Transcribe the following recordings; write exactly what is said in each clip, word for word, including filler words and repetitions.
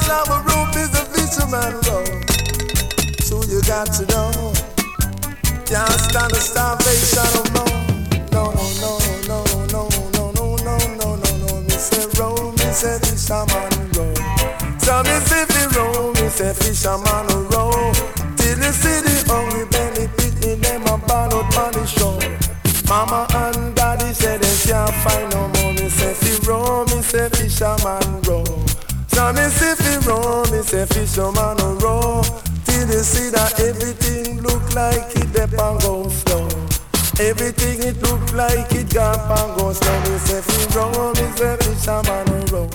sounds like a rope is a fisherman rope. So you got to know, can't stand the starvation of more. No, no, no, no, no, no, no, no, no, no, no. Me say roll, me say fisherman roll. So me say fi roll, me say fisherman roll. Till you see the hungry belly picking them a ball out on the shore. Mama and daddy say they can't find no more. Me say fi roll, me say fisherman roll. So me say fi roll, me say fisherman roll. Till you see that everything look like it dep and go slow. Everything it look like it gap and go slow. Me say fi roll, me say fisherman roll.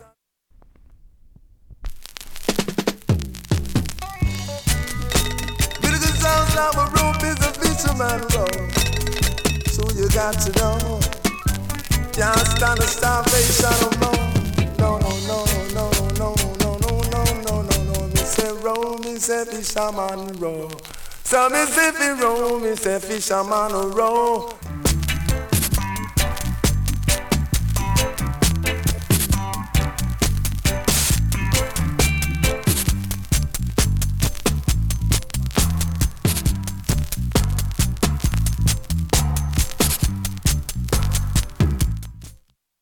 Beautiful sounds like a rope is a fisherman roll. So you got to know, can't stand the starvation of more. No, no, no, no, no, no, no, no, no, no, no. Me say roll, me say fisherman roll. So me say fi roll, me say fisherman roll.